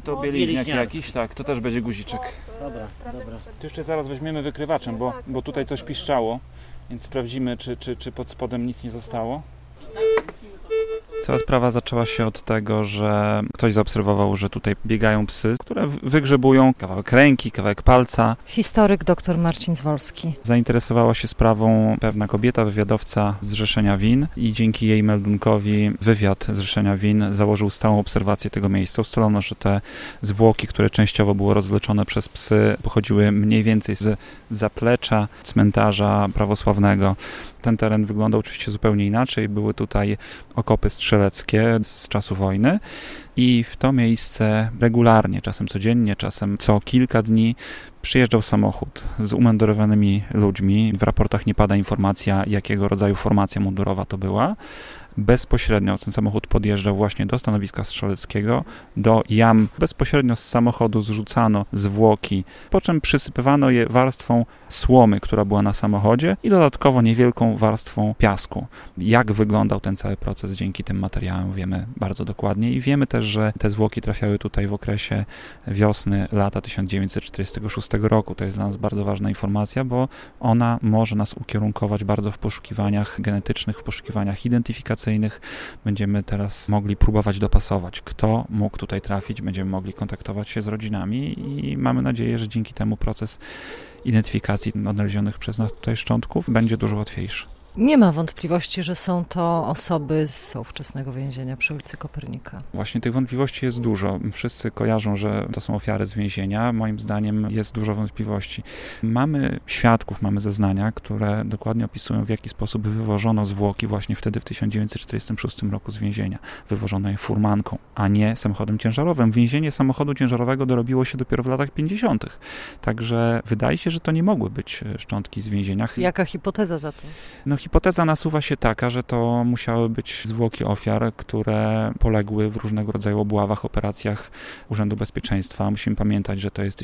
to bieliźniak jakiś, tak, to też będzie guziczek. Dobra. Tu jeszcze zaraz weźmiemy wykrywaczem, bo tutaj coś piszczało, więc sprawdzimy, czy pod spodem nic nie zostało. Cała sprawa zaczęła się od tego, że ktoś zaobserwował, że tutaj biegają psy, które wygrzebują kawałek ręki, kawałek palca. Historyk dr Marcin Zwolski. Zainteresowała się sprawą pewna kobieta, wywiadowca Zrzeszenia Win i dzięki jej meldunkowi wywiad Zrzeszenia Win założył stałą obserwację tego miejsca. Ustalono, że te zwłoki, które częściowo były rozwleczone przez psy, pochodziły mniej więcej z zaplecza cmentarza prawosławnego. Ten teren wyglądał oczywiście zupełnie inaczej. Były tutaj okopy strzeleckie z czasu wojny i w to miejsce regularnie, czasem codziennie, czasem co kilka dni przyjeżdżał samochód z umundurowanymi ludźmi. W raportach nie pada informacja, jakiego rodzaju formacja mundurowa to była. Bezpośrednio ten samochód podjeżdżał właśnie do stanowiska strzeleckiego, do jam. Bezpośrednio z samochodu zrzucano zwłoki, po czym przysypywano je warstwą słomy, która była na samochodzie i dodatkowo niewielką warstwą piasku. Jak wyglądał ten cały proces dzięki tym materiałom wiemy bardzo dokładnie i wiemy też, że te zwłoki trafiały tutaj w okresie wiosny lata 1946 roku. To jest dla nas bardzo ważna informacja, bo ona może nas ukierunkować bardzo w poszukiwaniach genetycznych, w poszukiwaniach identyfikacyjnych. Będziemy teraz mogli próbować dopasować, kto mógł tutaj trafić, będziemy mogli kontaktować się z rodzinami i mamy nadzieję, że dzięki temu proces identyfikacji odnalezionych przez nas tutaj szczątków będzie dużo łatwiejszy. Nie ma wątpliwości, że są to osoby z ówczesnego więzienia przy ulicy Kopernika. Właśnie tych wątpliwości jest dużo. Wszyscy kojarzą, że to są ofiary z więzienia. Moim zdaniem jest dużo wątpliwości. Mamy świadków, mamy zeznania, które dokładnie opisują, w jaki sposób wywożono zwłoki właśnie wtedy w 1946 roku z więzienia. Wywożono je furmanką, a nie samochodem ciężarowym. Więzienie samochodu ciężarowego dorobiło się dopiero w latach 50. Także wydaje się, że to nie mogły być szczątki z więzienia. Jaka hipoteza za tym? Hipoteza nasuwa się taka, że to musiały być zwłoki ofiar, które poległy w różnego rodzaju obławach, operacjach Urzędu Bezpieczeństwa. Musimy pamiętać, że to jest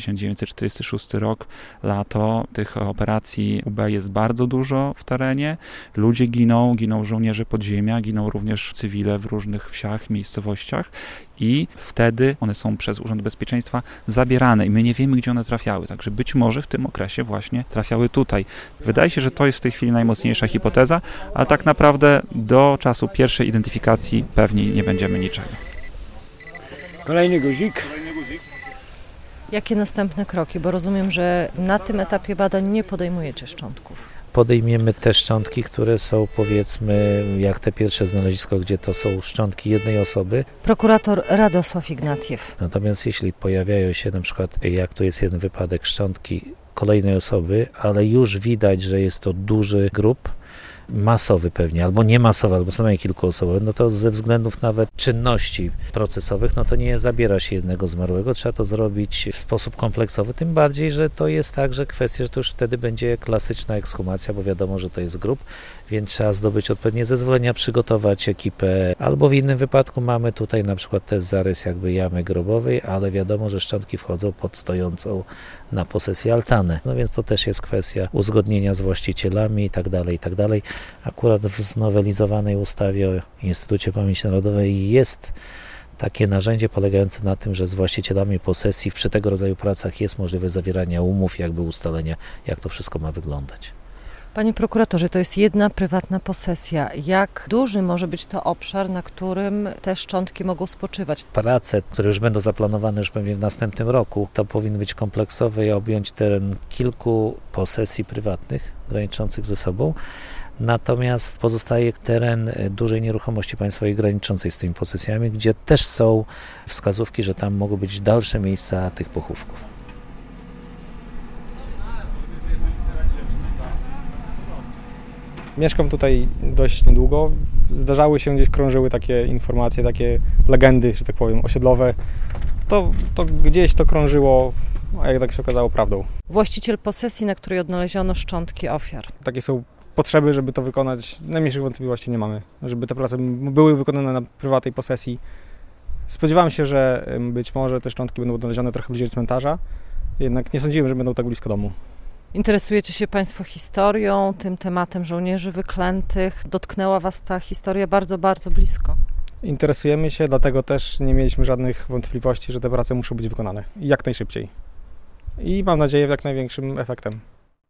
1946 rok, lato. Tych operacji UB jest bardzo dużo w terenie. Ludzie giną żołnierze podziemia, giną również cywile w różnych wsiach, miejscowościach i wtedy one są przez Urząd Bezpieczeństwa zabierane i my nie wiemy, gdzie one trafiały. Także być może w tym okresie właśnie trafiały tutaj. Wydaje się, że to jest w tej chwili najmocniejsza hipoteza, ale tak naprawdę do czasu pierwszej identyfikacji pewnie nie będziemy niczego. Kolejny guzik. Jakie następne kroki? Bo rozumiem, że na tym etapie badań nie podejmujecie szczątków. Podejmiemy te szczątki, które są, powiedzmy, jak te pierwsze znalezisko, gdzie to są szczątki jednej osoby. Prokurator Radosław Ignatiew. Natomiast jeśli pojawiają się na przykład, jak tu jest jeden wypadek, szczątki kolejnej osoby, ale już widać, że jest to duży grup, masowy pewnie, albo nie masowy, albo co najmniej kilkuosobowy, no to ze względów nawet czynności procesowych, no to nie zabiera się jednego zmarłego, trzeba to zrobić w sposób kompleksowy, tym bardziej, że to jest także kwestia, że to już wtedy będzie klasyczna ekshumacja, bo wiadomo, że to jest grób, więc trzeba zdobyć odpowiednie zezwolenia, przygotować ekipę, albo w innym wypadku mamy tutaj na przykład też zarys jakby jamy grobowej, ale wiadomo, że szczątki wchodzą pod stojącą na posesji altanę, no więc to też jest kwestia uzgodnienia z właścicielami i tak dalej, i tak dalej. Akurat w znowelizowanej ustawie o Instytucie Pamięci Narodowej jest takie narzędzie polegające na tym, że z właścicielami posesji przy tego rodzaju pracach jest możliwość zawierania umów, jakby ustalenia, jak to wszystko ma wyglądać. Panie prokuratorze, to jest jedna prywatna posesja. Jak duży może być to obszar, na którym te szczątki mogą spoczywać? Prace, które już będą zaplanowane już pewnie w następnym roku, to powinny być kompleksowe i objąć teren kilku posesji prywatnych, graniczących ze sobą. Natomiast pozostaje teren dużej nieruchomości państwowej graniczącej z tymi posesjami, gdzie też są wskazówki, że tam mogą być dalsze miejsca tych pochówków. Mieszkam tutaj dość niedługo. Zdarzały się, gdzieś krążyły takie informacje, takie legendy, że tak powiem, osiedlowe. To gdzieś to krążyło, a jak tak się okazało, prawdą. Właściciel posesji, na której odnaleziono szczątki ofiar. Takie są potrzeby, żeby to wykonać. Najmniejszych wątpliwości nie mamy, żeby te prace były wykonane na prywatnej posesji. Spodziewam się, że być może te szczątki będą odnalezione trochę bliżej cmentarza, jednak nie sądziłem, że będą tak blisko domu. Interesujecie się Państwo historią, tym tematem żołnierzy wyklętych. Dotknęła Was ta historia bardzo, bardzo blisko. Interesujemy się, dlatego też nie mieliśmy żadnych wątpliwości, że te prace muszą być wykonane i jak najszybciej. I mam nadzieję, jak największym efektem.